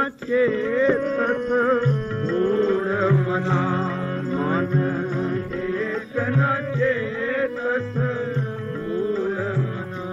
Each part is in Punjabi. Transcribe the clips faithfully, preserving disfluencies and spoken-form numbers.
ਚੇਤਸ ਮੂੜ ਮਨਾ ਮਨ ਏਕ ਨ ਚੇਤਸ ਮੂੜ ਮਨਾ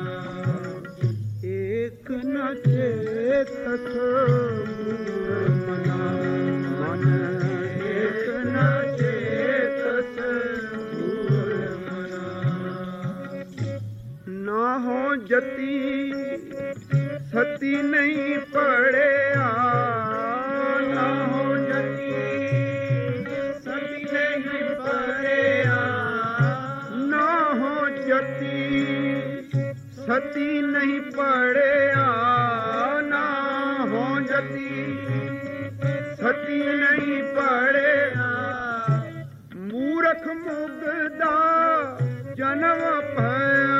ਏਕ ਨ ਚੇਤਸ ਮੂੜ ਮਨਾ ਮਨ ਏਕ ਨ ਚੇਤਸ ਮੂੜ ਮਨਾ ਨਾ ਹੋ ਜਤੀ ਸਤੀ ਨਹੀਂ ਪੜਿਆ ਨਾ ਹੋ ਜਤੀ ਸਤੀ ਨਹੀਂ ਪੜਿਆ ਨਾ ਹੋ ਜਤੀ ਸਤੀ ਨਹੀਂ ਪੜਿਆ ਨਾ ਹੋ ਜਤੀ ਸਤੀ ਨਹੀਂ ਪੜਿਆ ਮੂਰਖ ਮੁਗਦਾ ਜਨਮ ਭਇਆ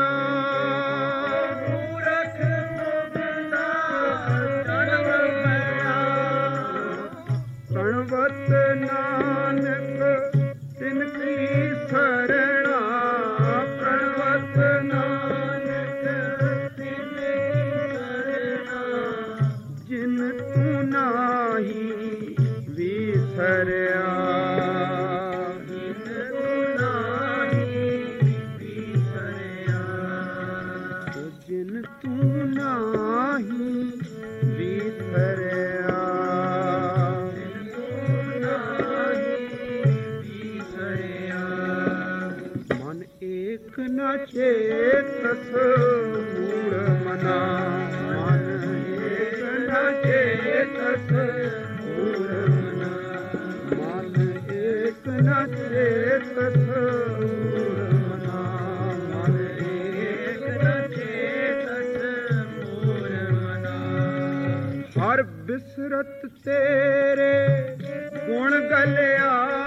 ਪ੍ਰਣਵਤ ਨਾਨਕ ਤਿਨ ਕੀ ਸਰਣਾ ਪ੍ਰਣਵਤ ਨਾਨਕ ਤਿਨ ਕੀ ਸਰਣਾ ਜਿਨ ਤੂੰ ਨਾਹੀ ਵਿਸਰਿਆ ਜਿਨ ਤੂੰ ਨਾਹੀ ਵਿਸਰਿਆ ਜਿਨ ਤੂੰ ਨਾਹੀ ਵਿਸਰਿਆ ਏਕ ਨ ਚੇਤਸ ਮੂੜ ਮਨਾ ਮਨ ਏਕ ਨ ਚੇਤਸ ਮੂੜ ਮਨਾ ਮਨ ਏਕ ਨ ਚੇਤਸ ਮੂੜ ਮਨਾ ਮਨ ਏਕ ਨ ਚੇਤਸ ਮੂੜ ਮਨਾ ਹਰ ਬਿਸਰਤ ਤੇਰੇ ਗੁਣ ਗਲਿਆ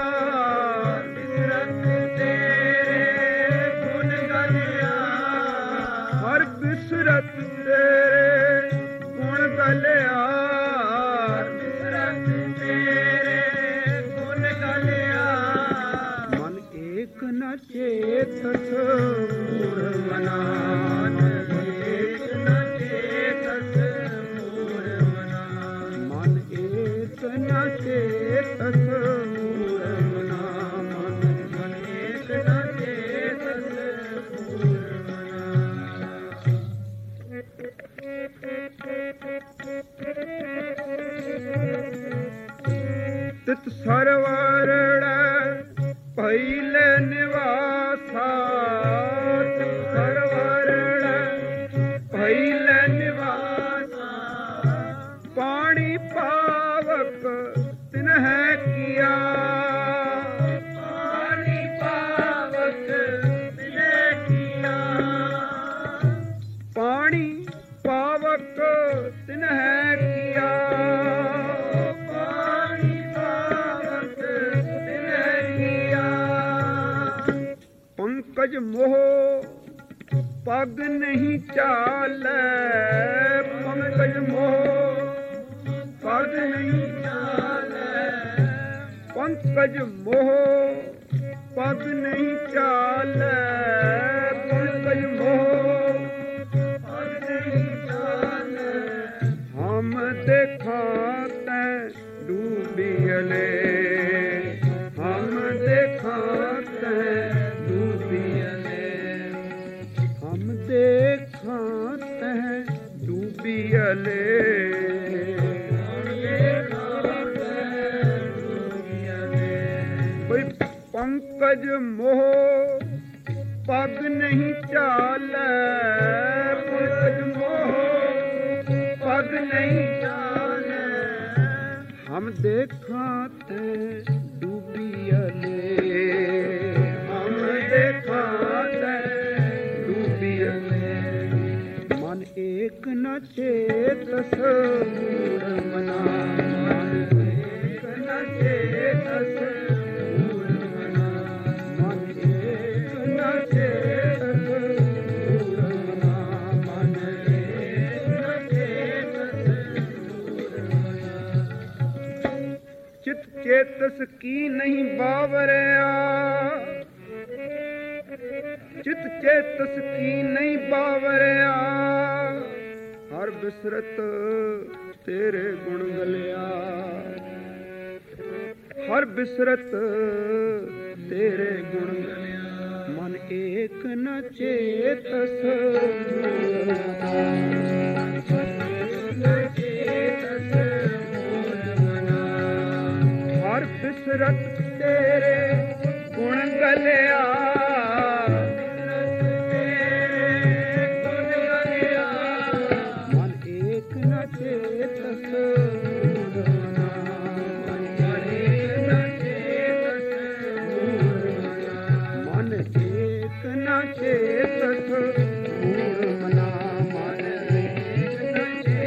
ਬਿਸਰਤ ਬਿਸਰਤ ਤੇਰੇ ਗੁਣ ਗਲਿਆ ਬਿਸਰਤ ਤੇਰੇ ਗੁਣ ਗਲਿਆ ਮਨ ਏਕ ਨ ਚੇਤਸ ਮੂੜ ਮਨਾ ਮਨ ਏਕ ਨ ਚੇਤਸ ਮੂੜ ਮਨਾ ਮਨ ਏਕ ਨ ਚੇਤਸ ਮੂੜ ਮਨਾ ਮਨ ਏਕ ਨ ਚੇਤਸ ਮੂੜ ਤਿਤ ਸਰਵਰੜ ਪਹਿਲੇ ਨਿਵਾਸਾ ਤਿਤ ਸਰਵਰੜ ਪਹਿਲੇ ਨਿਵਾਸਾ ਪਾਣੀ ਪਾਵਕ ਤਿਨ ਹੈ ਕੀਆ ਪਾਣੀ ਪਾਵਕ ਤਿਨ ਹੈ ਕੀਆ ਪਾਣੀ ਪਾਵਕ ਤਿਨ ਹੈ ਕੀਆ ਪਾਣੀ ਪਾਵਕ ਤਿਨ ਹੈ ਕੀਆ ਪੰਕਜ ਮੋਹ ਪਗ ਨਹੀਂ ਚਾਲੈ ਪੰਕਜ ਮੋਹ ਪਗ ਨਹੀਂ ਚਾਲੈ ਪੰਕਜ ਮੋਹ ਪਗ ਨਹੀਂ ਚਾਲੈ ਪੰਕਜ ਮੋਹ ਹਮ ਦੇਖਾਂ ਤੈਂ ਡੂਬੀਅਲੇ ਹਮ ਦੇਖਾਂ ਤੈਂ ਡੂਬੀਅਲੇ ਹਮ ਦੇਖਾਂ ਤੈਂ ਡੂਬੀਅਲੇ ਬਈ ਪੰਕਜ ਮੋਹ ਪਗ ਨਹੀਂ ਚਾਲੈ ਪੰਕਜ ਮੋਹ ਪਗ ਨਹੀਂ ਚਾਲੈ ਹਮ ਦੇਖਾਂ ਤੇ ਡੂਬੀਅਲੇ ਹਮ ਦੇਖਾਂ ਤੇ ਡੂਬੀਅਲੇ ਮਨ ਏਕ ਨ ਚੇਤਸ ਮੂੜ ਮਨਾ ਮਨ ਏਕ ਨ ਚੇਤਸ ਮੂੜ ਮਨਾ ਮਨ ਏਕ ਨ ਚੇਤਸ ਮੂੜ ਮਨਾ ਮਨ ਏਕ ਨ ਚੇਤਸ ਮੂੜ ਮਨਾ ਚਿਤ ਚੇਤਸ ਕੀ ਨਹੀਂ ਬਾਵਰਿਆ ਚਿਤ ਚੇਤਸ ਕੀ ਨਹੀਂ ਬਾਵਰਿਆ ਹਰ ਬਿਸਰਤ ਤੇਰੇ ਗੁਣ ਗਲਿਆ, ਹਰ ਬਿਸਰਤ ਤੇਰੇ ਗੁਣ ਗਲਿਆ। ਮਨ ਏਕ ਨ ਚੇਤਸ, ਹਰ ਬਿਸਰਤ ਤੇਰੇ ਗੁਣ ਗਲਿਆ, ਮਨ ਏਕ ਨ ਚੇਤਸ, ਮਨ ਏਕ ਨ ਚੇਤਸ ਮੂੜ ਮਨਾ, ਮਨ ਏਕ ਨ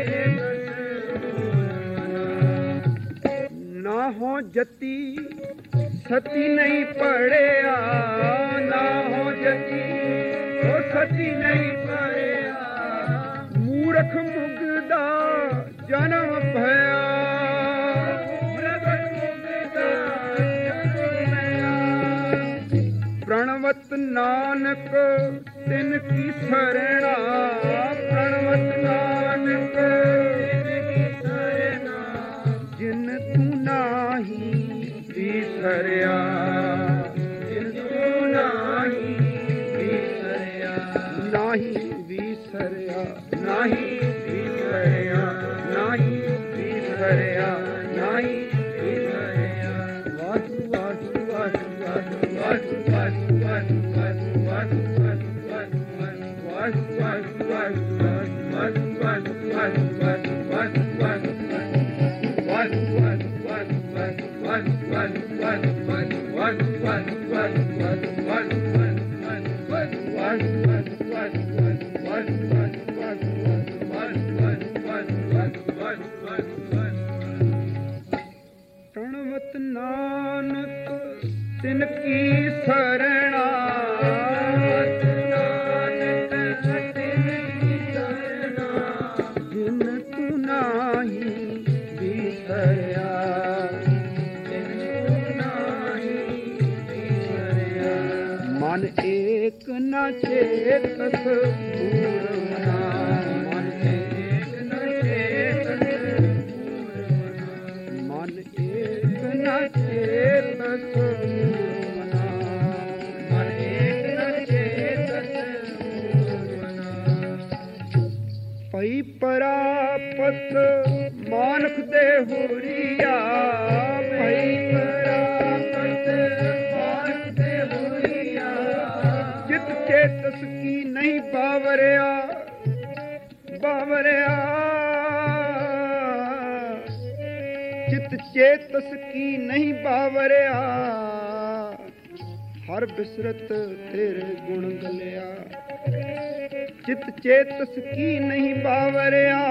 ਚੇਤਸ। ਨਾ ਹੋ ਜਤੀ ਸਤੀ ਨਹੀਂ ਪੜਿਆ, ਨਾ ਹੋ ਜਤੀ ਉਹ ਸਤੀ ਨਹੀਂ ਪੜਿਆ। ਮੂਰਖ ਮੁਗਦਾ ਜਨਮ ਭਇਆ, ਮੂਰਖ ਮੁਗਦਾ ਜਨਮ ਭਇਆ। ਪ੍ਰਣਵਤ ਨਾਨਕ ਤਿਨ ਕੀ ਸਰਣਾ, ਪ੍ਰਣਵਤ ਨਾਨਕ ਤਿਨ ਕੀ ਸਰਣਾ। ਜਿਨ ਤੂੰ ਨਾਹੀ ਵਿਸਰਿਆ, ਜਿਨ ਤੂੰ ਨਾਹੀ ਵਿਸਰਿਆ, ਨਾਹੀ ਵਿਸਰਿਆ, ਨਾਹੀ ਵਿਸਰਿਆ, ਨਾਹੀ ਵਿਸਰਿਆ, ਨਾਹੀ ਵਿਸਰਿਆ। ਵਾਹਿਗੁਰੂ ਵਾਹਿਗੁਰੂ ਵਾਹਿਗੁਰੂ ਵਾਹਿਗੁਰੂ ਵਾਹਿਗੁਰੂ ਵਾਹਿਗੁਰੂ ਪ੍ਰਣਵਤ ਨਾਨਕ ਤਿਨ ਕੀ ਸਰਣਾ, ਨਾਨਕ ਤਿਨ ਕੀ ਸਰਣਾ। ਜਿਨ ਤੂੰ ਨਾਹੀ ਵਿਸਰਿਆ, ਜਿਨ ਤੂੰ ਨਾਹੀ ਵਿਸਰਿਆ। ਮਨ ਏਕ ਨ ਚੇਤਸ ਮੂੜ ਮਨਾ, ਮਨ ਏਕ ਨ ਚੇਤਸ ਮੂੜ ਮਨਾ। ਮਨ ਏਕ ਨ ਚੇਤਸ ਮੂੜ ਮਨਾ, ਮਨ ਏਕ ਨ ਚੇਤਸ ਮੂੜ ਮਨਾ। ਪਈ ਪਰਾਪਤ ਮਾਨੁਖ ਦੇ ਹੁਰੀਆ, ਪਈ ਪਰਾਪਤ ਮਾਨੁਖ ਦੇ ਹੁਰੀਆ। ਜਿਤ ਚੇਤਸ ਕੀ ਨਹੀਂ ਬਾਵਰਿਆ, ਬਾਵਰਿਆ। ਜਿਤ ਚੇਤਸ ਕੀ ਨਹੀਂ ਬਾਵਰਿਆ। ਹਰ ਬਿਸਰਤ ਤੇਰੇ ਗੁਣ ਗਲਿਆ, ਚਿਤ ਚੇਤਸ ਕੀ ਨਹੀਂ ਬਾਵਰਿਆ।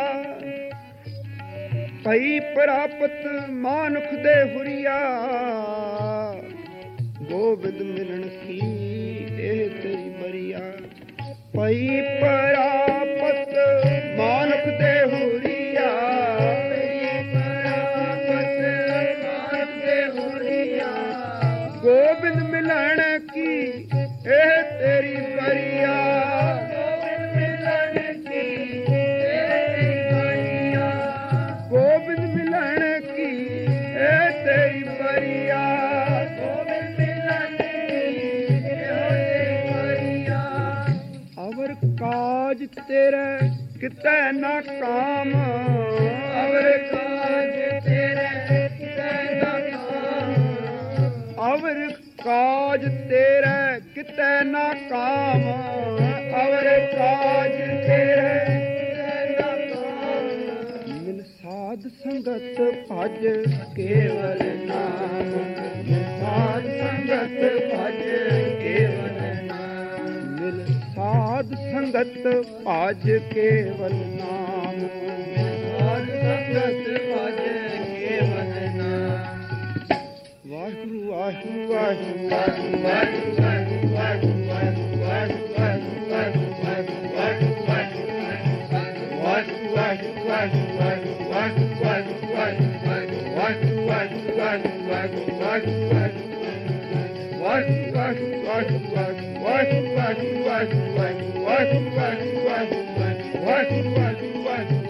ਪਈ ਪ੍ਰਾਪਤ ਮਾਨੁਖ ਦੇ ਹੁਰੀਆ, ਗੋਬਿੰਦ ਮਿਲਣ ਕੀ ਇਹ ਤੇਰੀ ਬਰੀਆ। ਪਈ ਪ੍ਰਾਪਤ ਮਾਨੁਖ ਦੇ ਹੁਰੀਆ, ਪਈ ਪ੍ਰਾਪਤ ਮਾਨੁਖ ਦੇ ਹੁਰੀਆ। ਗੋਬਿੰਦ ਮਿਲਣ ਕੀ ਇਹ ਤੇਰੀ ਬਰੀਆ, ਗੋਬਿੰਦ ਮਿਲਣ ਕੀ ਇਹ ਤੇਰੀ ਬਰੀਆ। ਗੋਬਿੰਦ ਮਿਲਣ ਕੀ ਇਹ ਤੇਰੀ ਬਰੀਆ, ਗੋਬਿੰਦ ਮਿਲਣ ਕੀ ਇਹ ਤੇਰੀ ਬਰੀਆ। ਅਵਰ ਕਾਜ ਤੇਰੇ ਕਿਤੇ ਨਾ ਕਾਮ, ਅਵਰ ਕਾਜ ਤੇਰੇ ਕਿਤੇ ਨਾ ਕਾਮ। ਅਵਰ ਕਾਜ ਤੇਰੇ ਕਿਤੇ ਨਾ ਕਾਮ, ਅਵਰ ਕਾਜ ਤੇਰੇ ਕਿਤੇ ਨਾ ਕਾਮ। ਮਿਲ ਸਾਧ ਸੰਗਤ ਭਜ ਕੇਵਲ ਨਾਮ, ਮਿਲ ਸਾਧ ਸੰਗਤ ਭਜ ਕੇਵਲ ਨਾਮ। ਮਿਲ ਸਾਧ ਸੰਗਤ ਭਜ ਕੇਵਲ ਨਾਮ, ਮਿਲ ਸਾਧ ਸੰਗਤ ਭਜ ਕੇਵਲ ਨਾਮ। ਵਾਹਿਗੁਰੂ ਵਾਹਿਗੁਰੂ ਵਾਹਿਗੁਰੂ ਵਾਹਿਗੁਰੂ ਵਾਹਿਗੁਰੂ ਵਾਹਿਗੁਰੂ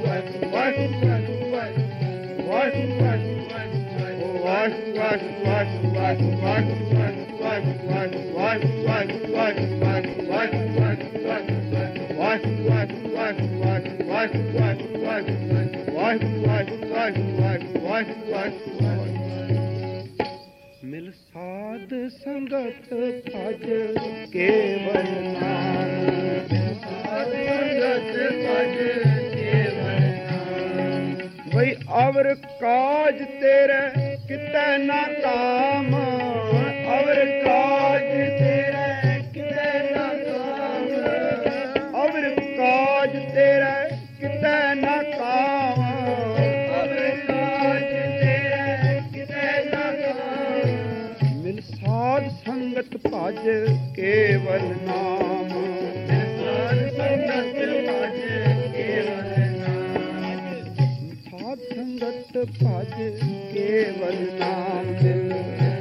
ਮਿਲ ਸਾਧ ਸੰਗਤ ਭਜ ਕੇਵਲ ਨਾਮ, ਸਾਧ ਸੰਗਤ ਭਜ ਕੇਵਲ ਨਾਮ। ਬਈ ਅਵਰ ਕਾਜ ਤੇਰੇ ਕਿਤੈ ਨਾ ਕਾਮ, ਅਵਰ ਕਾਜ ਤੇਰੇ ਕਿਤੈ ਨਾ ਕਾਮ, ਅਵਰ ਕਾਜ ਤੇਰੇ ਕਿਤੈ ਨਾ ਕਾਮ, ਅਵਰ ਕਾਜ ਤੇਰੇ ਕਿਤੈ ਨਾ ਕਾਮ। ਮਿਲ ਸਾਧ ਸੰਗਤ ਭਜ ਕੇਵਲ ਨਾਮ, ਮਿਲ ਸਾਧ ਸੰਗਤ ਭਜ ਕੇਵਲ ਨਾਮ, ਸਾਧ ਸੰਗਤ ਭਜ ਕੇਵਲ ਨਾਮ, ਮਿਲ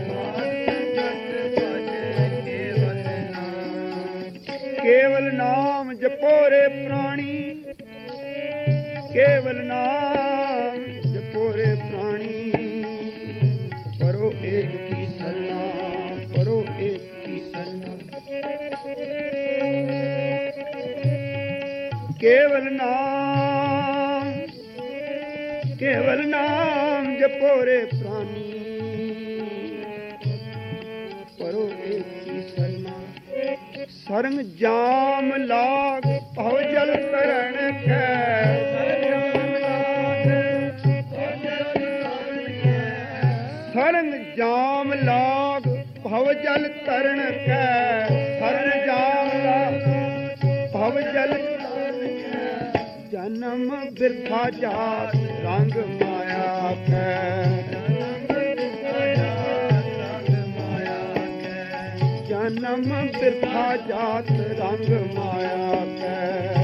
ਸਾਧ ਸੰਗਤ ਭਜ ਕੇਵਲ ਨਾਮ। ਕੇਵਲ ਨਾਮ ਜਪੋ ਰੇ ਪ੍ਰਾਣੀ, ਕੇਵਲ ਨਾਮ ਜਪੋ ਰੇ ਪ੍ਰਾਣੀ। ਪਰੋ ਏਕ ਕੀ ਸਰਨਾ, ਪਰੋ ਏਕ ਕੀ ਸਰਨਾ। ਕੇਵਲ ਨਾਮ, ਕੇਵਲ ਨਾਮ ਜਪੋ ਰੇ ਪ੍ਰਾਣੀ। ਪਰੋ ਏਕ ਕੀ ਸਰਨਾ। ਸਰੰਗ ਜਾਮ ਲਾਗ ਭਉ ਜਲ ਤਰਨ ਕੈ, ਸਰੰਗ ਜਾਮ ਲਾਗ ਭਵ ਜਲ ਤਰਨ ਕੈ, ਸਰੰਗ ਜਾਮ ਲਾਗ ਭਵ ਜਲ ਤਰਨ ਕੈ। ਜਨਮ ਬਿਰਥਾ ਜਾਤ ਰੰਗ ਮਾਇਆ ਕੈ, ਜਨਮ ਬਿਰਥਾ ਜਾਤ ਰੰਗ ਮਾਇਆ ਕੈ।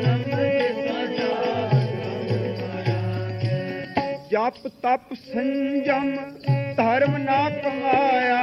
ਜਪ ਤਪ ਸੰਜਮ ਧਰਮ ਨਾ ਕਮਾਇਆ,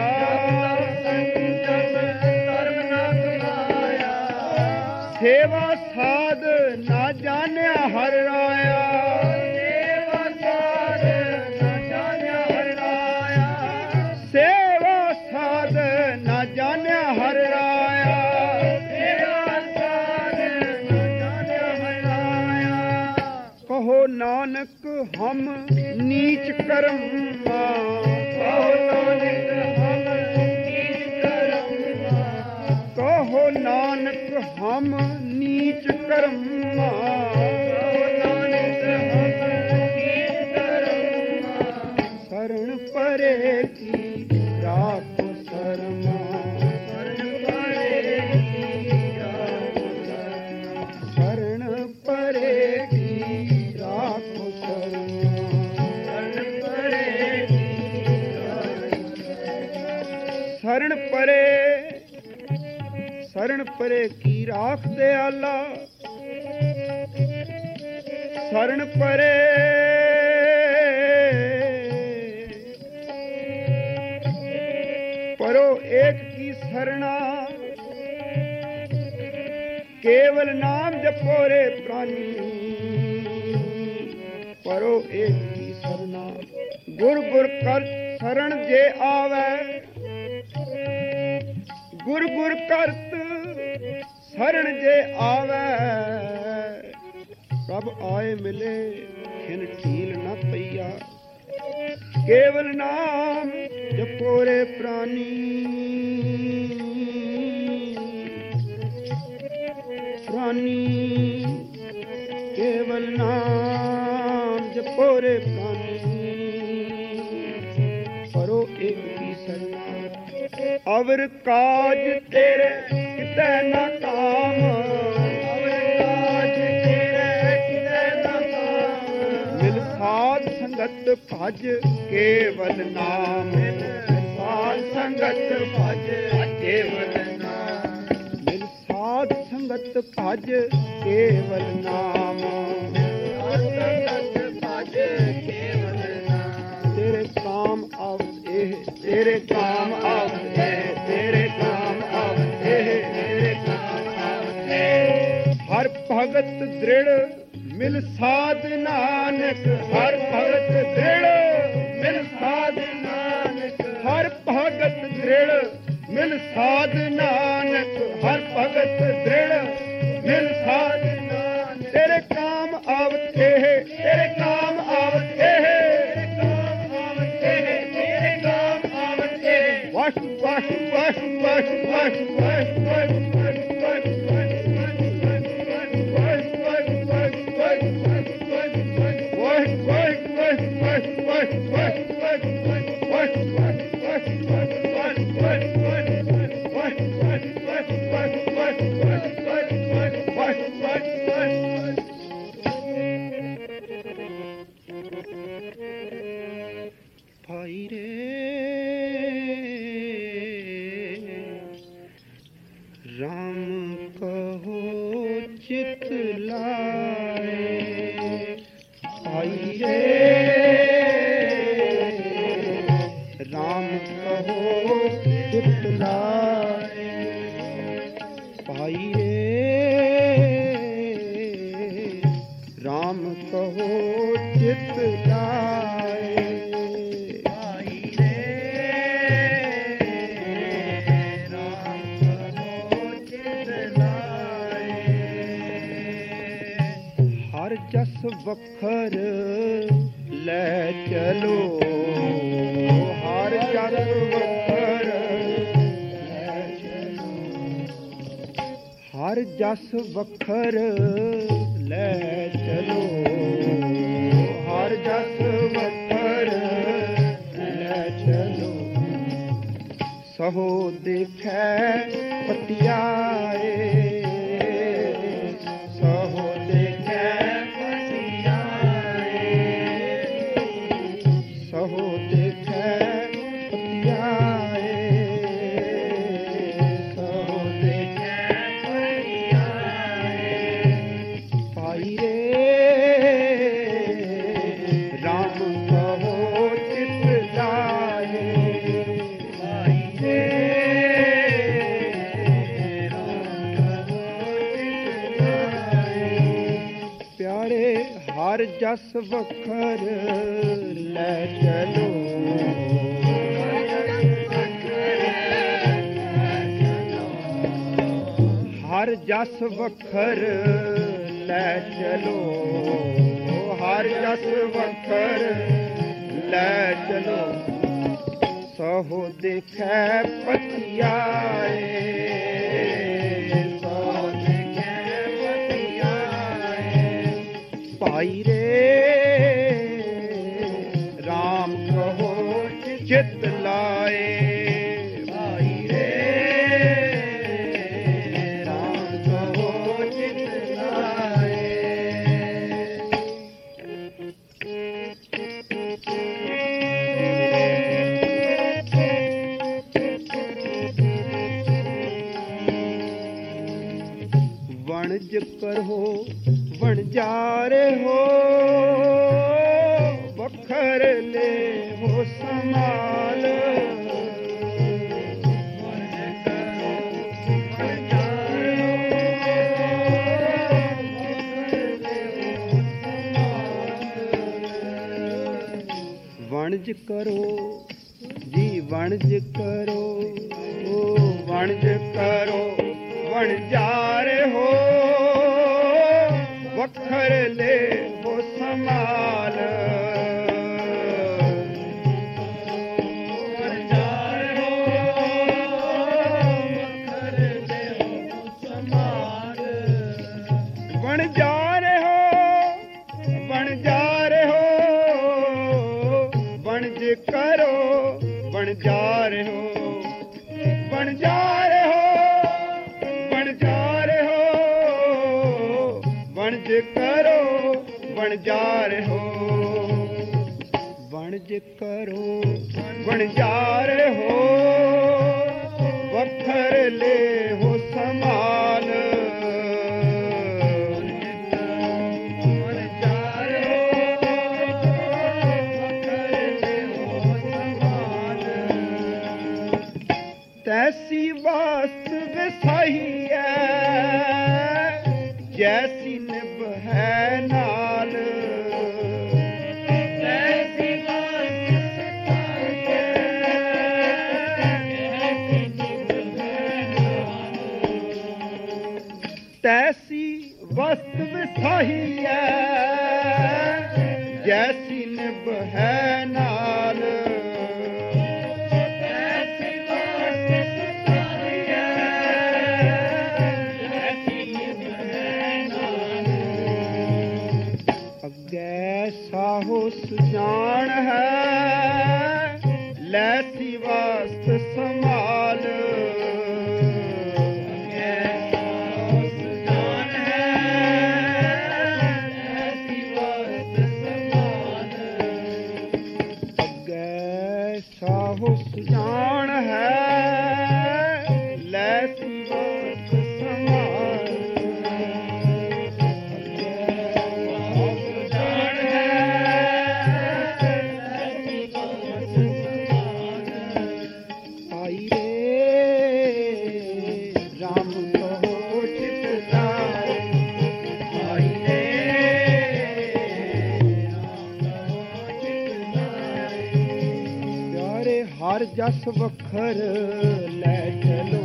ਧਰਮ ਨਾ ਕਮਾਇਆ। ਸੇਵਾ ਸਾਧ ਨਾ ਜਾਣਿਆ ਹਰ ਰਾਇਆ, ਸੇਵਾ ਸਾਧ ਨਾ ਜਾਣਿਆ ਹਰ ਰਾਇਆ। ਸੇਵਾ ਸਾਧ ਨਾ ਜਾਣਿਆ ਹਰ ਰਾਇਆ, ਸੇਵਾ ਸਾਧ ਨਾ ਜਾਣਿਆ ਹਰ ਰਾਇਆ। ਕਹੋ ਨਾਨਕ ਹਮ ਨੀਚ ਕਰਮਾ, ਕਹੋ ਨਾਨਕ ਹਮ ਨੀਚ ਕਰਮਾ। ਕਹੋ ਨਾਨਕ ਹਮ ਨੀਚ ਕਰਮਾ, ਕਹੋ ਨਾਨਕ ਹਮ ਨੀਚ ਕਰਮਾ। ਸਰਣ ਪਰੇ ਕੀ ਰਾਖੋ ਸਰਮਾ, ਸਰਣ ਪਰੇ ਕੀ ਰਾਖੋ ਸਰਮਾ। ਸਰਣ ਪਰੇ ਕੀ ਰਾਖੋ ਸਰਮਾ, ਸਰਣ ਪਰੇ ਕੀ ਰਾਖੋ ਸਰਮਾ। ਸਰਣ ਪਰੇ, ਸਰਣ ਪਰੇ ਕੀ ਰਾਖ ਦਿਆਲਾ, ਸਰਣ ਪਰੇ ਪਰੋ ਏਕ ਕੀ ਸਰਣਾ। ਕੇਵਲ ਨਾਮ ਜਪੋ ਰੇ ਪ੍ਰਾਨੀ, ਪਰੋ ਏਕ ਕੀ ਸਰਣਾ। ਗੁਰ ਗੁਰ ਕਰ ਸਰਣ ਜੇ ਆਵੈ, ਗੁਰ ਗੁਰ ਕਰਤ ਸਰਣ ਜੇ ਆਵੈ। ਪ੍ਰਭ ਆਏ ਮਿਲੇ ਖਿਨ ਢੀਲ ਨਾ ਪਈਆ। ਕੇਵਲ ਨਾਮ ਜਪੋ ਰੇ ਪ੍ਰਾਨੀ, ਪ੍ਰਾਨੀ। ਕੇਵਲ ਨਾਮ ਜਪੋ ਰੇ ਪ੍ਰਾਨੀ, ਪਰੋ ਏਕ ਕੀ ਸਰਨਾ। ਅਵਰ ਕਾਜ ਤੇਰੇ ਕਿਤੈ ਨਾ ਕਾਮ, ਅਵਰ ਕਾਜ ਤੇਰੇ ਕਿਤੈ ਨਾ ਕਾਮ। ਮਿਲ ਸਾਧ ਸੰਗਤ ਭਜ ਕੇਵਲ ਨਾਮ, ਸਾਧ ਸੰਗਤ ਭਜ ਕੇਵਲ ਨਾਮ। ਮਿਲ ਸਾਧ ਸੰਗਤ ਭਜ ਕੇਵਲ ਨਾਮ, ਸਾਧ ਸੰਗਤ ਭਜ ਕੇਵਲ ਨਾਮ। ਤੇਰੇ ਕਾਮ ਆਵਤ ਇਹ, ਤੇਰੇ ਕਾਮ ਆਵਤ ਇਹ, ਤੇਰੇ ਕਾਮ ਆਵਤ ਇਹ, ਤੇਰੇ ਕਾਮ ਆਵਤ ਇਹ। ਹਰ ਭਗਤ ਦ੍ਰਿੜ मिल साध नानक हर भगत दृढ़ मिल साध नानक हर भगत दृढ़ मिल साध नानक हर भगत दृढ़ मिल साध नानक तेरे काम आवत है तेरे काम आवत है तेरे काम आवत है वाश वाश वाश वाश वाश वाश वाश भाई रे राम कहो चित लाए भाई रे राम कहो चित लाए भाई रे राम कहो चित लाए भाई रे राम कहो चित लाए हर जस बखर ले चलो हर जस बखर ले चलो हर जस बखर ले चलो हर जस बखर ले चलो सहो देखे पतियाए सहो देखे पतियाए सहो देखे पतियाए सहो देखे पतियाए भाई रे राम कहो चित लाए भाई रे राम कहो चित लाए प्यारे हर जस बखर ले चलो हर जस बखर ले चलो हर जस बखर ले चलो सहो देखे पतियाए सहो देखे पतियाए भाई रे राम कहो चित लाए भाई रे राम कहो चित लाए वणज करो वणजारे हो बखर ले हो समाल वणज करो जी वणज करो वणज करो वणजारे हो वखर ले हो समाल वणजारे हो वखर ले हो समाल वणजारे हो वणजारे हो वणज करो वणजारे हो वणजारे हो वणजारे हो वणज करो वणजारे हो वणज करो वणजारे हो वखर ले हो समाल तैसी वास्तव सही है जैसी निभ है ना ਸਤਾਰੀਐ ਜੈਸੀ ਨਿਭ ਹੈ ਨਾਲ ਜੈਸੀ ਬਾਤ ਸਤਾਰੀਐ ਜੈਸੀ ਨਿਭ ਹੈ ਨਾਲ ਅੱਗੇ ਸਾਹੋ ਸੁਜਾਨ ਹੈ ਲੈਸੀ ਵਾਸਤ ਸੰਭਾਲ ਸਾਹੋ ਸੁਜਾਨ ਹੈ ਲੈਸੀ ਵਾਸਤ ਸੰਭਾਲ ਸਾਹੋ ਸੁਜਾਨ ਹੈ ਲੈਸੀ ਵਾਸਤ ਸੰਭਾਲ ਆਈ ਰੇ ਰਾਮ ਕਹੋ ਚਿਤ ਲਾਏ ਆਈ ਰੇ ਹਰ ਜਸ ਵਖਰ ਲੈ ਚਲੋ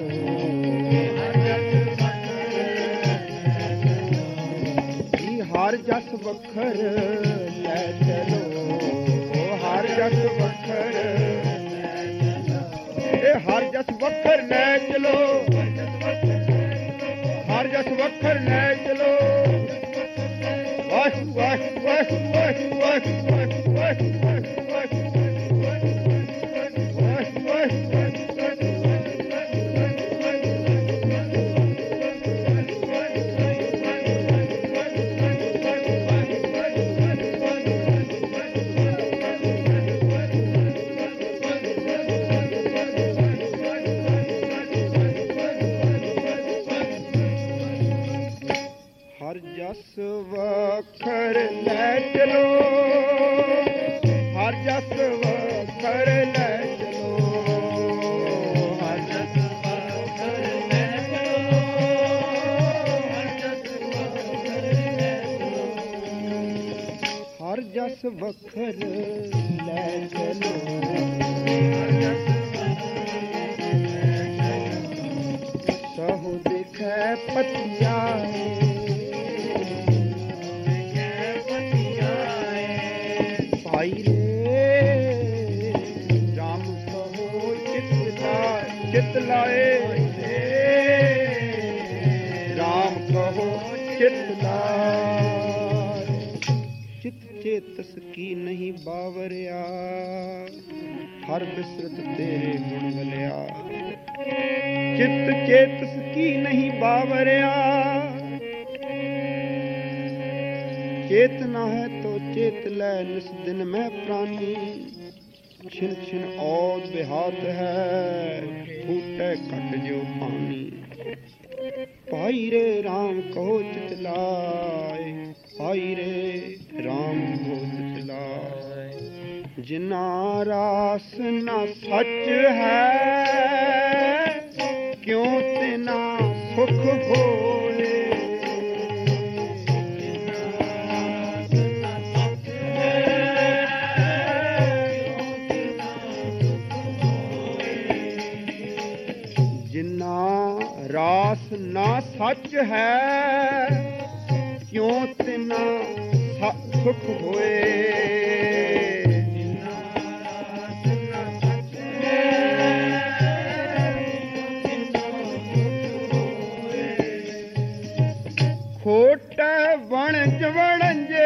ਹਰ ਜਸ ਵਖਰ ਲੈ ਚਲੋ ਹਰ ਜਸ ਵਖਰ ਇਹ ਹਰ ਜਸ ਵਖਰ ਲੈ ਚਲੋ ਹਰ ਜਸ ਵਖਰ ਲੈ ਚਲੋ ਵਾਹਿ ਵਾਹਿ ਵਾਹਿ ਵਾਹਿ ਵਾਹਿ ਵਾਹਿ ਵਾਹਿ ਹਰ ਜਸ ਵਖਰ ਲੈ ਚਲੋ ਹਰ ਜਸ ਵਖਰ ਲੈ ਚਲੋ ਹਰ ਜਸ ਵਖਰ ਲੈ ਚਲੋ ਹਰ ਜਸ ਵਖਰ ਲੈ ਚਲੋ ਹਰ ਜਸ ਵਖਰ ਲੈ ਚਲੋ ਹਰ ਜਸ ਸਹੁ ਦੇਖੈ ਪਤਿਆ ਭਾਈ ਰੇ ਰਾਮ ਕਹੋ ਚਿਤ ਲਾਏ ਚਿਤ ਲਾਏ ਰਾਮ ਕਹੋ ਚਿਤ ਲਾਏ ਚਿਤ ਚੇਤਸ ਕੀ ਨਹੀਂ ਬਾਵਰਿਆ ਹਰ ਬਿਸਰਤ ਤੇਰੇ ਗੁਣ ਗਲਿਆ ਚਿਤ ਚੇਤਸ ਕੀ ਨਹੀਂ ਬਾਵਰਿਆ चेतना है तो चेत लै निस दिन में प्राणी छिन छिन औद बिहात है फूटे कट जो पानी भाई रे राम कहो चित लाए भाई रे राम कहो चित लाए जिना रास ना सच है क्यों तिना सुख होए रास ना सच है क्यों तिना सुख होए खोट वणज वणजे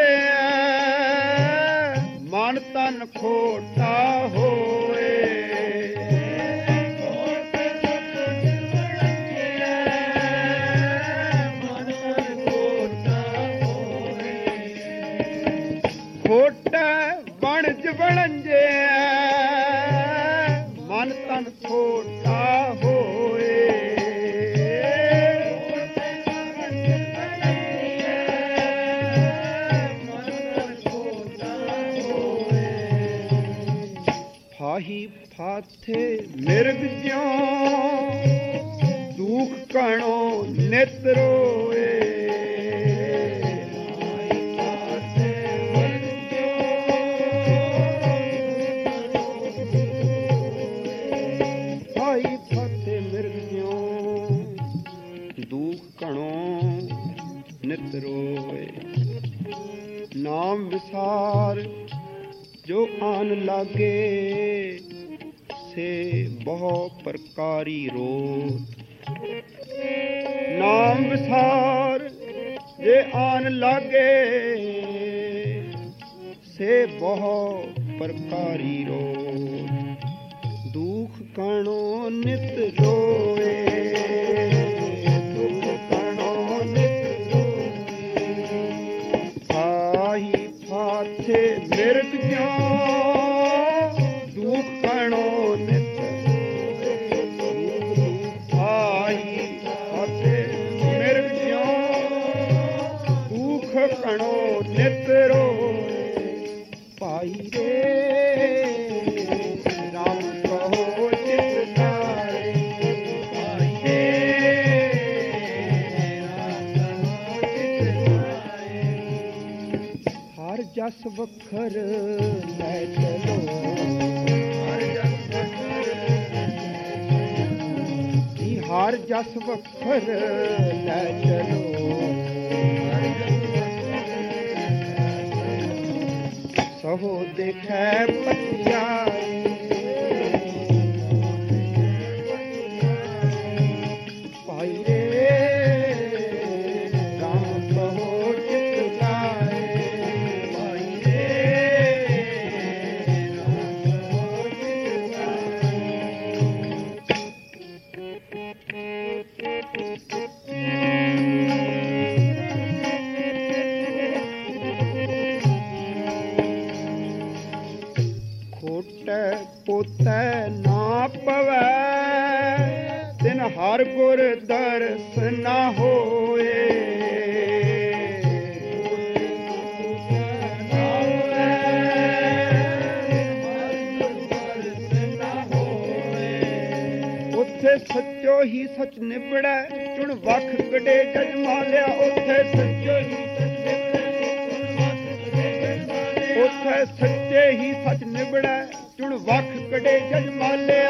मन तन खोटा होए खोटा वणज वणजे मन तन खोटा होए फाही फाथे मिर्ग ज्यों दुख कणो नित रोए दुख कणो नित रोए नाम विसार जो आन लागे से बहु प्रकारी रोध। नाम विसार जे आन लागे से बहु प्रकारी रोध। दुख कणो नित रोए दुख कणो नित रोए। आही फाथे मिर्ग जो दुख कणो नित आही फाथे मिर्ग जो दुख कणो नित रोए। पाई रे राम कहो चित नारे पाई रे राम कहो चित नारे। हर जस वखर लै चलो हर जस वखर हर जस वखर लै चलो। सहो देखे पतिया पाई रे राम कहो चित लाए पाई रे राम कहो चित पोते ना पवै तिन हर गुर दर्श न होए। उत्थे सच्चो ही सच निबड़ै चुन वख कड़े जज मालिया। उत्थे सच्चो ही उत्थे सच्चे ही सच निबड़ै चुन वख कड़े जज मालिया।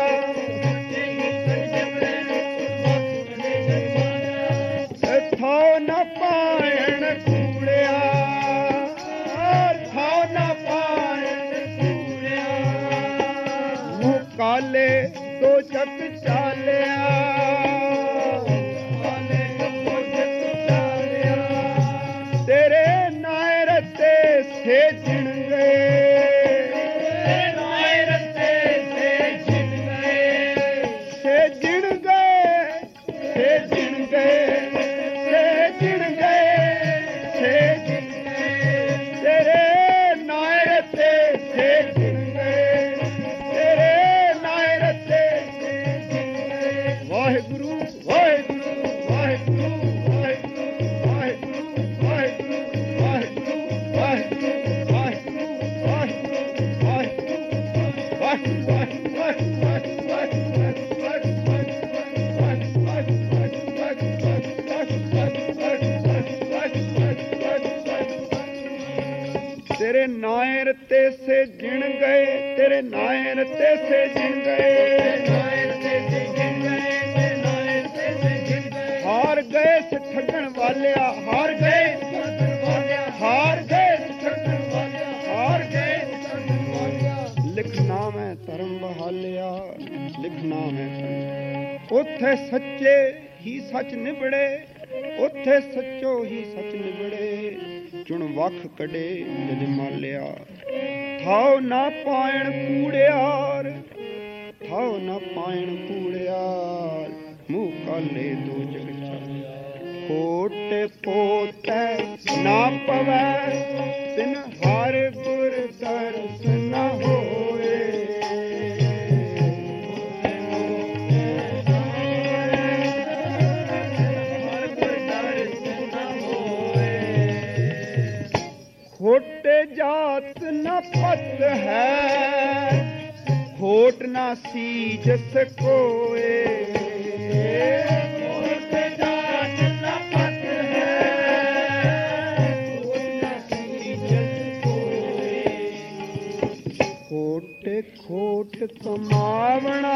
थाओ न पायण कूड़िया थाओ न पायण कूड़िया। मुँह काले दो जग चालिया तेरे नाय रते से जिण गए तेरे नायर ते से जिण गए तेरे नायर ते से जिण गए। हार गए से ठगण वालिया हार गए हार गए हार गए। लिखना मैं धर्म बहालिया लिखना मैं उथे सच्चे ही सच निबड़े उथे सच्चो ही सच निबड़े। चुन वख कड़े जज मालिया थाओ ना पायण कूड़ियार थाओ ना पायण कूड़ियार। मुँह काले दो जग चालिया खोटे पोते ना पवै तिन हर गुर दर्श न होए। खोटे जात न पत है खोट न सीज सकोए। खोटे जात न पत है खोट न सीज सकोए। खोटे खोट कमावना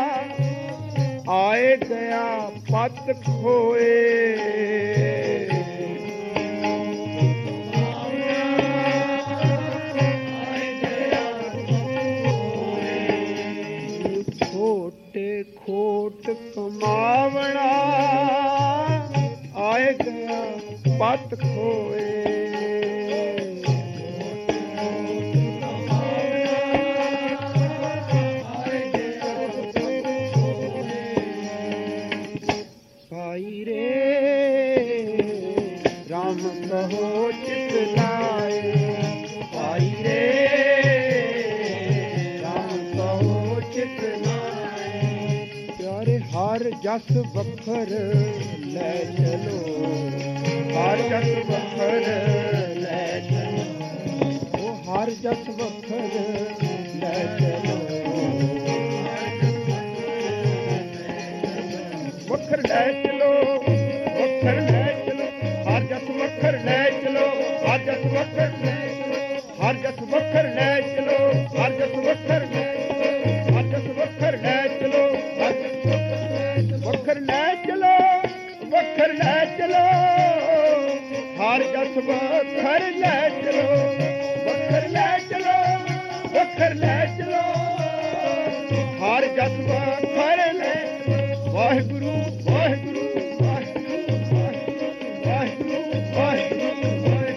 आए गया पत खोए। ਖੋਏ। ਭਾਈ ਰੇ ਰਾਮ ਕਹੋ ਚਿਤ ਲਾਏ, ਭਾਈ ਰੇ ਰਾਮ ਕਹੋ ਚਿਤ ਲਾਏ। ਪਿਆਰੇ ਹਰ ਜਸ ਵਖਰ ਲੈ ਚਲੋ, ਹਰ ਜਸ ਵਖਰ ਲੈ ਚਲੋ, ਉਹ ਹਰ ਜਸ ਵਖਰ ਲੈ ਚਲੋ। ਵਖਰ ਲੈ ਚਲੋ, ਵਖਰ ਲੈ ਚਲੋ, ਹਰ ਜਸ ਵਖਰ ਲੈ ਚਲੋ, ਹਰ ਜਸ ਵਖਰ ਲੈ ਚਲੋ, ਹਰ ਜਸ ਵਖਰ ਲੈ ਚਲੋ, ਹਰ ਜਸ ਵਖਰ ਲੈ ਚਲੋ, ਹਰ ਜਸ ਵਖਰ ਲੈ ਚਲੋ, ਹਰ ਜਸ ਵਖਰ ਲੈ ਚਲੋ, ਵਖਰ ਲੈ ਚਲੋ, ਹਰ ਜਸ ਵਖਰ ਲੈ ਚਲੋ, ਵਖਰ ਲੈ ਚਲੋ, ਵਖਰ ਲੈ ਚਲੋ, ਹਰ ਜਸ ਵਖਰ ਲੈ। ਵਾਹਿਗੁਰੂ ਵਾਹਿਗੁਰੂ ਵਾਹਿਗੁਰੂ ਵਾਹਿਗੁਰੂ ਵਾਹਿਗੁਰੂ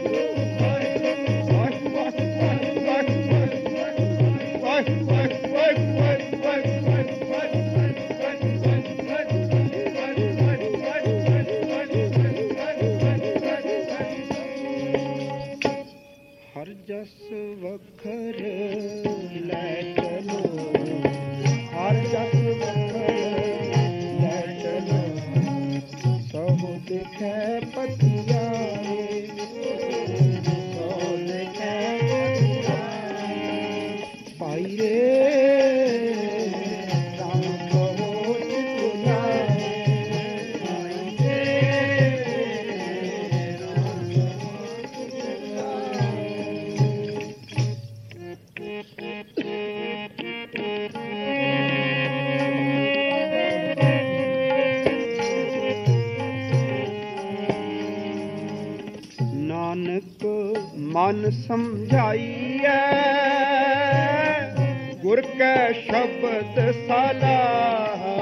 ਹਰ ਜਸ ਵਖਰ ਲੈ ਚਲੋ, ਹਰ ਜਸ ਵਖਰ ਲੈ ਚਲੋ। ਸਭ ਦੇਖੈ ਪਤਿਆਏ, ਸਭ ਦੇਖੈ ਪਤਿਆਏ। ਭਾਈ ਰੇ ਰਾਮ ਕਹੋ ਚਿਤ ਲਾਏ, ਭਾਈ ਰੇ ਰਾਮ ਕਹੋ ਚਿਤ ਲਾਏ। ਨਾਨਕ ਮਨ ਸਮਝਾਈਐ, ਗੁਰ ਕੈ ਸ਼ਬਦ ਸਲਾਹਾ।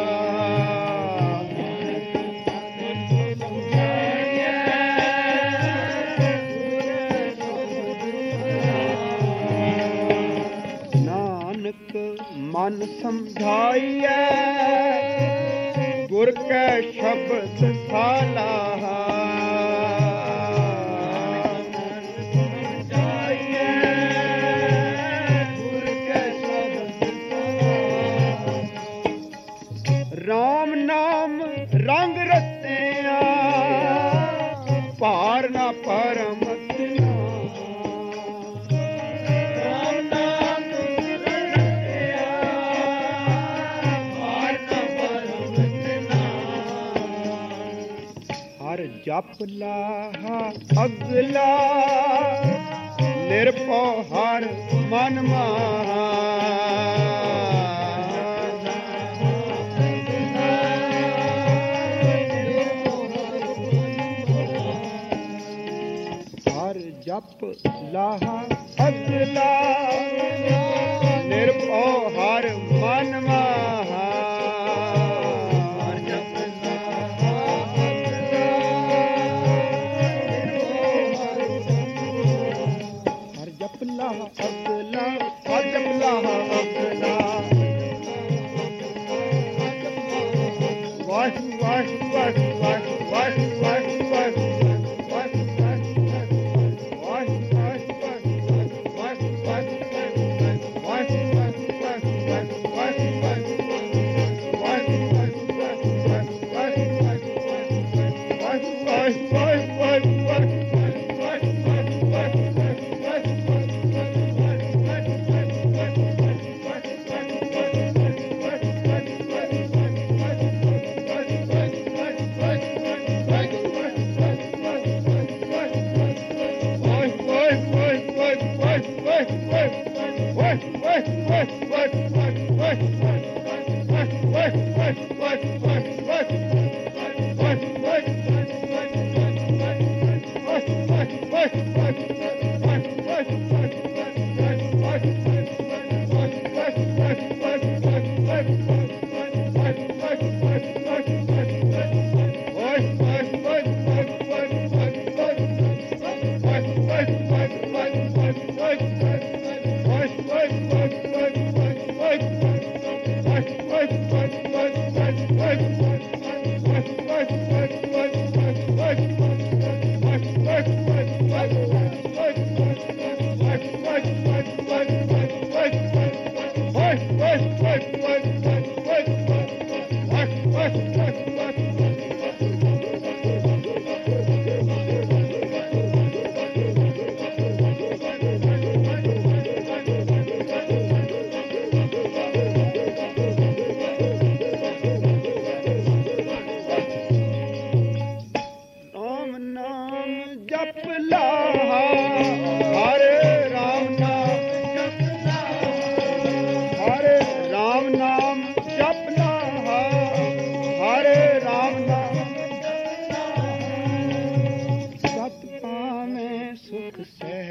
ਨਾਨਕ ਮਨ ਸਮਝਾਈਐ, ਗੁਰ ਕੈ ਸ਼ਬਦ ਸਲਾਹਾ। ਰਾਮ ਨਾਮ ਰੰਗ ਰਤਿਆ, ਭਾਰ ਨਾ ਪਰਮਤ ਨਾ। ਰਾਮ ਨਾਮ ਰੰਗ ਰਤਿਆ, ਭਾਰ ਨਾ ਪਰਮਤ ਨਾ। ਹਰ ਜਪ ਲਾਹਾ ਅਗਲਾ, ਨਿਰਭਉ ਹਰ ਮਨ ਮਾਹਾ। ਜਪ ਲਾਹਾ ਅਗਲਾ, ਨਿਰਭਉ ਹਰ ਮਨ ਮਾਹਾ। ਹਰ ਜਪ ਲਾਹਾ ਅਗਲਾ, ਨਿਰਭਉ ਹਰ ਜਪ ਲਾਹਾ ਅਗਲਾ, ਹਰ ਜਪ ਲਾਹਾ ਅਗਲਾ। ਵਾਹਿਗੁਰੂ ਵਾਹਿਗੁਰੂ ਵਾਹਿਗੁਰੂ ਵਾਹਿਗੁਰੂ ਵਾਹਿਗੁਰੂ।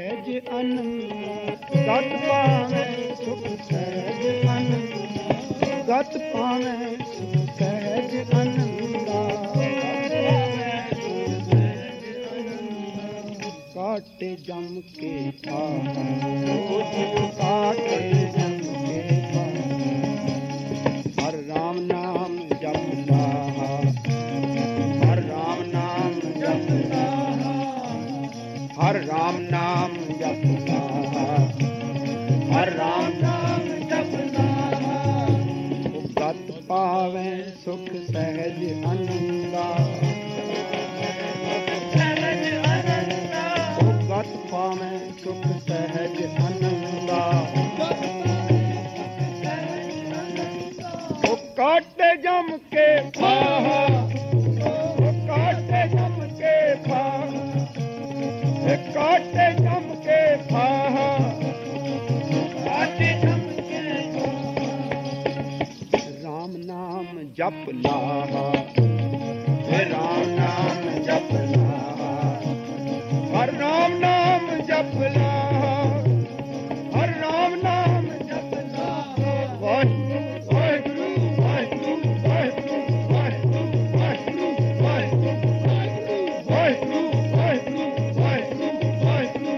ਸਹਿਜ ਆਨੰਦ ਗਤ ਪਾਵੇਂ ਸੁਖ ਸਹਿਜ ਆਨੰਦ ਗਤ ਪਾਵੇਂ ਸੁਖ ਸਹਿਜ ਆਨੰਦਾ ਕਾਟੇ ਜਮ ਕੇ ਆਹਾ ਕਾਟੇ ਜਮ ਕੇ ਹਰ ਰਾਮ ਨਾਮ ਜਪਦਾ ਹਰ ਰਾਮ ਨਾਮ ਜਪਦਾ ਹਰ ਰਾਮ ਨਾਮ ਜਪਦਾ ਹਰ ਰਾਮ ਨਾਮ ਜਪਦਾ ਗਤ ਪਾਵੇਂ ਸੁਖ ਸਹਿਜ ਆਨੰਦਾ ਗਤ ਪਾਵੇਂ ਸੁਖ ਸਹਿਜ ਆਨੰਦਾ ਉਹ ਕਾਟੇ ਜਮ ਕੇ ਫਾਹਾ ਉਹ ਕਾਟੇ ਜਮ ਕੇ ਫਾਹਾ ਇਹ ਕਾਟੇ ਜਮ ਕੇ ਫਾਹਾ ਕਾਟੇ ਜਮ ਕੇ ਰਾਮ ਨਾਮ ਜਪ ਲਾਹਾ ਇਹ ਰਾਮ ਨਾਮ ਜਪ ਲਾਹਾ ਹਰ ਰਾਮ ਨਾਮ ਜਪ ਲਾ ਹਰ ਰਾਮ ਨਾਮ ਜਪ ਲਾ ਵਾਹਿਗੁਰੂ ਵਾਹਿਗੁਰੂ ਵਾਹਿਗੁਰੂ ਵਾਹਿਗੁਰੂ ਵਾਹਿਗੁਰੂ ਵਾਹਿਗੁਰੂ ਵਾਹਿਗੁਰੂ ਵਾਹਿਗੁਰੂ ਵਾਹਿਗੁਰੂ ਵਾਹਿਗੁਰੂ ਵਾਹਿਗੁਰੂ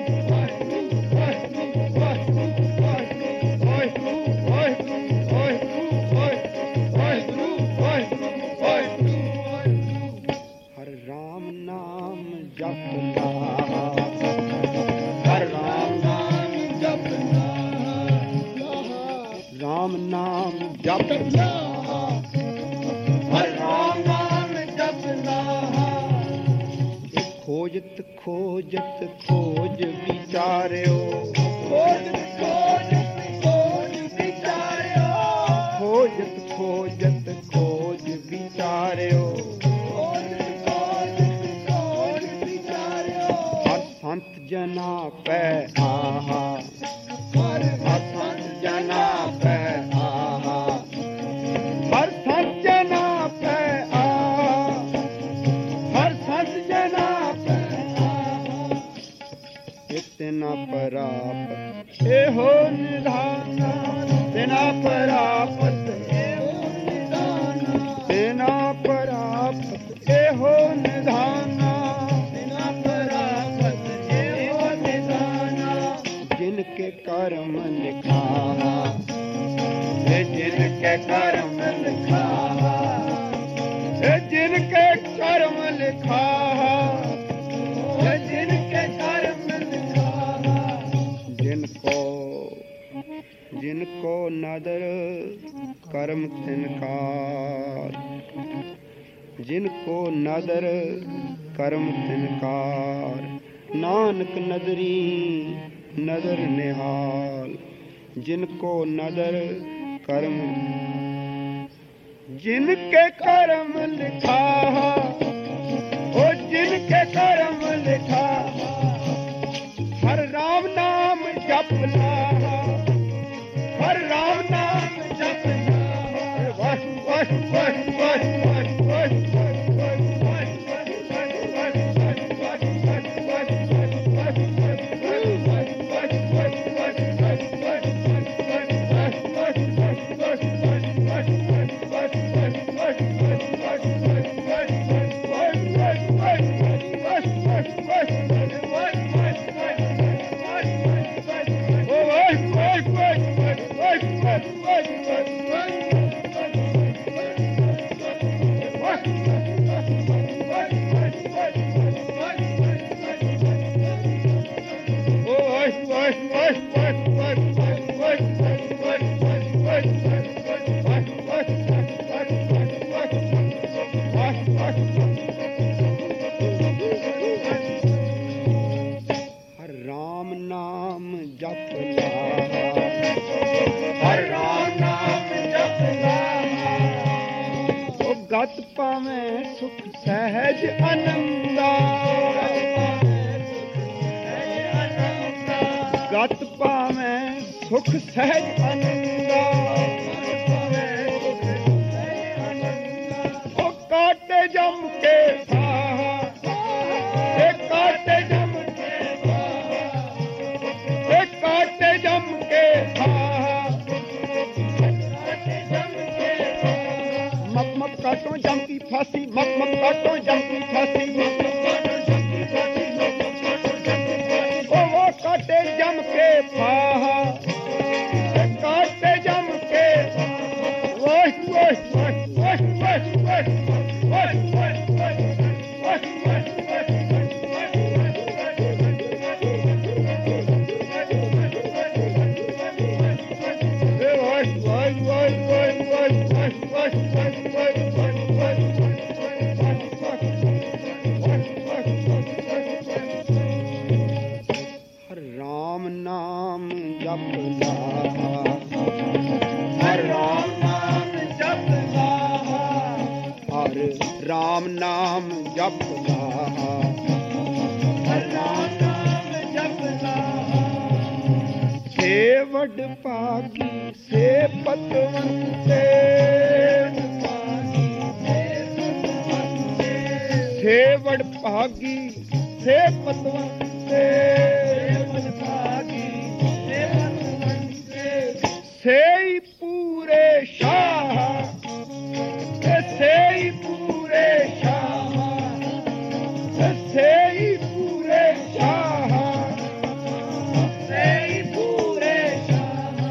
ਹਰ ਰਾਮ ਨਾਮ ਜਪ ਲਾ ਰਾਮ ਨਾਮ ਜਪ ਲਾ ਹਰ ਰਾਮ ਨਾਮ ਜਪ ਲਾ ਖੋਜਤ ਖੋਜਤ ਖੋਜ ਵਿਚਾਰਿਓ ਖੋਜਤ ਖੋਜਤ ਖੋਜ ਵਿਚਾਰਿਓ ਖੋਜਤ ਖੋਜਤ ਖੋਜ ਵਿਚਾਰਿਓ ਖੋਜਤ ਖੋਜਤ ਖੋਜ ਵਿਚਾਰਿਓ ਹਰ ਸੰਤ ਜਨਾ ਪੈ ਆਹਾ ਹਰ ਸੰਤ ਜਨਾ ਪੈ ਆਹਾ ਹਰ ਸੰਤ ਜਨਾ ਪੈ ਆਹਾ ਹਰ ਸੰਤ ਜਨਾ ਪੈ ਆਹਾ ਇਤਨਾ ਪਰਾਪਤ ਇਹੋ ਨਿਧਾਨ ਬਿਨਾ ਪਰਾਪਤ ਇਹੋ ਨਿਧਾਨ ਬਿਨਾ ਪਰਾਪਤ ਇਹੋ ਨਿਧਾਨ ਬਿਨਾ ਪਰਾਪਤ ਇਹੋ ਨਿਧਾਨ ਜਿਨ ਕੇ ਕਰਮ ਲਿਖਾ जिन के कर्म लिखा जिन के कर्म लिखा जिन के कर्म लिखा जिनको जिनको नदर कर्म तिनकार जिनको नदर कर्म तिनकार नानक नदरी नदर निहाल जिनको नदर कर्म जिनके कर्म लिखा ओ जिनके कर्म लिखा हर राम नाम जप ला हर राम नाम जप ला वाह वाह वाह वाह वाह ਗਤ ਪਾਵੇਂ ਸੁਖ ਸਹਿਜ ਆਨੰਦਾ ਗਤ ਪਾਵੇਂ ਸੁਖ ਸਹਿਜ ਆਨੰਦਾ ਉਹ ਕਾਟੇ ਜਮ ਕੇ ਫਾਹਾ ਇਹ ਕਾਟੇ ਜਮ ਕੇ ਫਾਹਾ ਖਾਸੀ ਮਕ ਮਕ ਕਾਟੋ ਜਮ ਕੀ ਖਾਸੀ ਉਹ ਉਹ ਕਾਟੇ ਜਮ ਕੇ ਫਾਹਾ ਕਾਟੇ ਜਮ ਕੇ ਵਾਹ ਵਾਹ ਵਾਹ ਵਾਹ ਵਾਹ ਵਾਹ राम नाम जप लाहा हर राम नाम जप लाहा हर राम नाम जप लाहा हर राम नाम जप लाहा से वड पाकी से पतवंते से वड पागी से पतवंते सेई पूरे शाह सेई पूरे शाह सेई पूरे शाह सेई पूरे शाह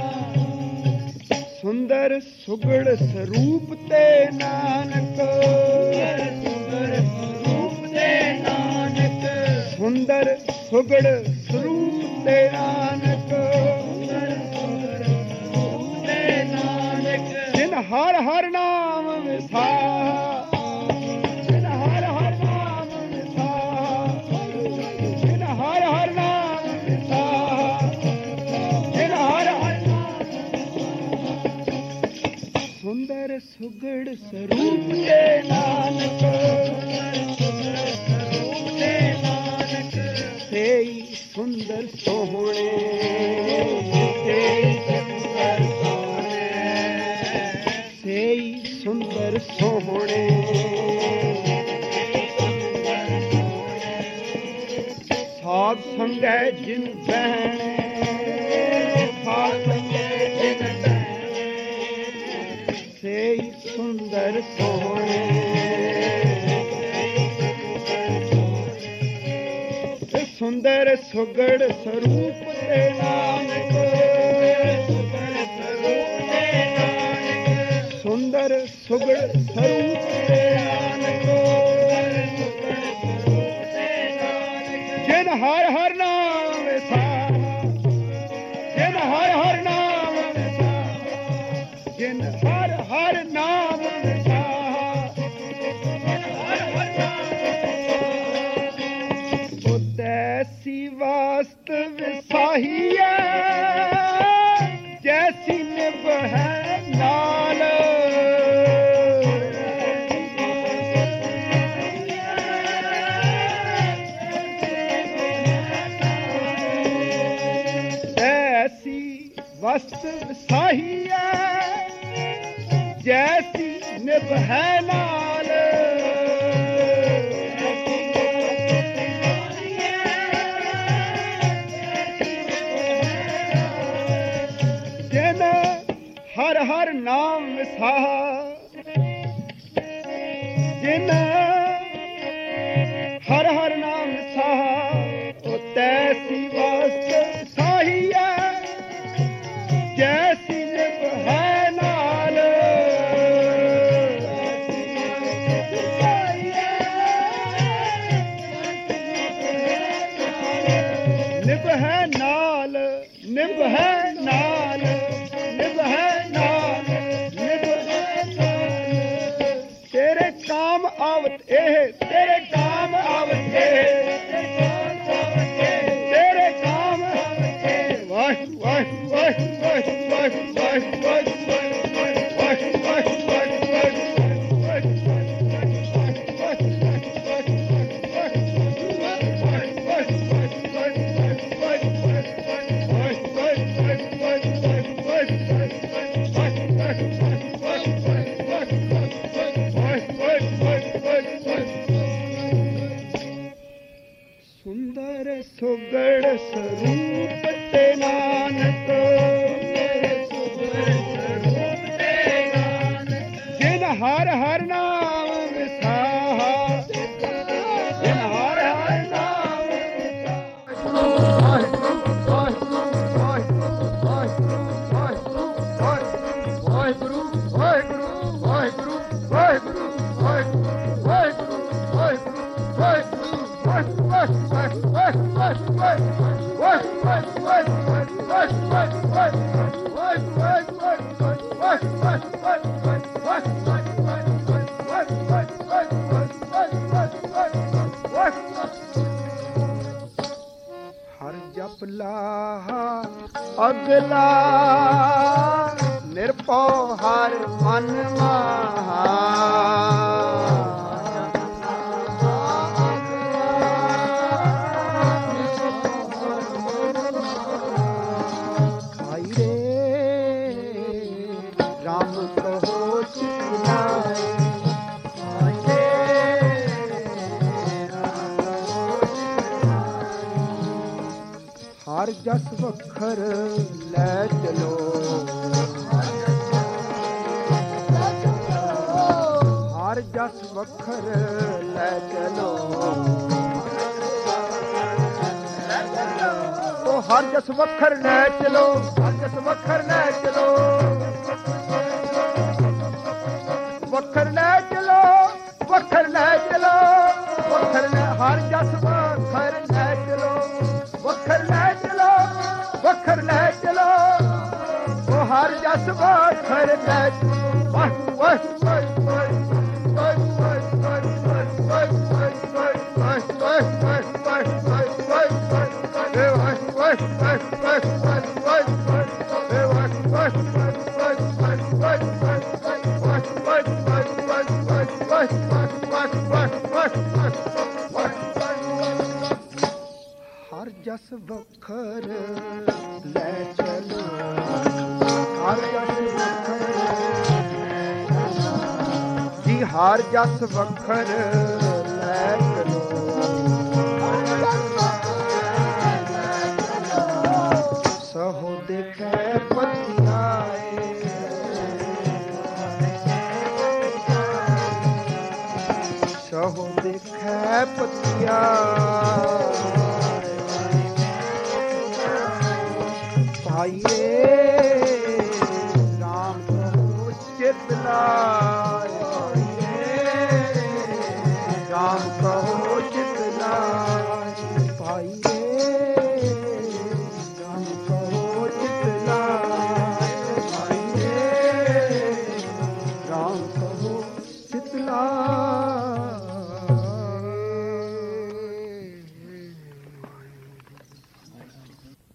सुंदर सुगड़ स्वरूप ते नानक सुंदर स्वरूप ते नानक सुंदर सुगड़ स्वरूप ते नानक हर हर नाम विसाहा जिन हर हर नाम विसाहा जिन हर हर नाम विसाहा जिन हर हर सुंदर सुगड़ स्वरूप ते नानक सेई सुंदर सोहणे सुंदर सोहणे साध संगै जिन बहने साध संगै जिन बहने सेई सुंदर सोहणे सुंदर सुगड़ स्वरूप ते नानक सुंदर सुगड़ स्वरूप ते नानक जिन हर हर नाम विसाहा जिन हर हर नाम विसाहा जिन हर हर नाम विसाहा तैसी वास्त विसाही जैसी निभ है नाल वस्त साही जैसी निभ है नाल जिन हर हर नाम विसाहा जिन हर हर नाम विसाहा ओ तैसी वस्त साही जैसी निभ है नाल निभ है नाल निभ है नाल निभ है नाल निभ है नाल तेरे काम आवत एह तेरे काम आवत एह तेरे काम आवत एह वाह वाह वाह Bye. ਹਰ ਜਪ ਲਾਹਾ ਅਗਲਾ ਨਿਰਭਉ ਹਰ ਮਨ ਮਾਹਾ ਭਾਈ ਰੇ ਰਾਮ ਕਹੋ ਚਿਤਨਾਏ ਹਰ ਜਸ ਵਖਰ ਲੈ ਚਲੋ ਹਰ ਜਸ ਵਖਰ ਲੈ ਚਲੋ ਉਹ ਹਰ ਜਸ ਵਖਰ ਲੈ ਚਲੋ ਹਰ ਜਸ ਵਖਰ ਲੈ ਚਲੋ ਵਖਰ ਲੈ ਚਲੋ ਵਖਰ ਲੈ ਚਲੋ ਵਖਰ ਲੈ ਹਰ ਜਸ ਵਖਰ ਲੈ ਚਲੋ ਵਖਰ ਲੈ ਚਲੋ ਵਖਰ ਲੈ ਚਲੋ ਉਹ ਹਰ ਜਸ ਵਖਰ ਲੈ ਵਾਹ ਵਾਹ ਵਾਹ ਵਾਹ ਹਰ ਜਸ ਵਖਰ ਲੈ ਚਲੋ ਹਰ ਜਸ ਵਖਰ ਜੀ ਹਰ ਜਸ ਵਖਰ ਲੈ ਚਲੋ ਸਹੋ ਦੇਖੈ ਪਤਿਆਏ ਸਹੋ ਦੇਖੈ ਪਤਿਆਏ ਭਾਈ ਰੇ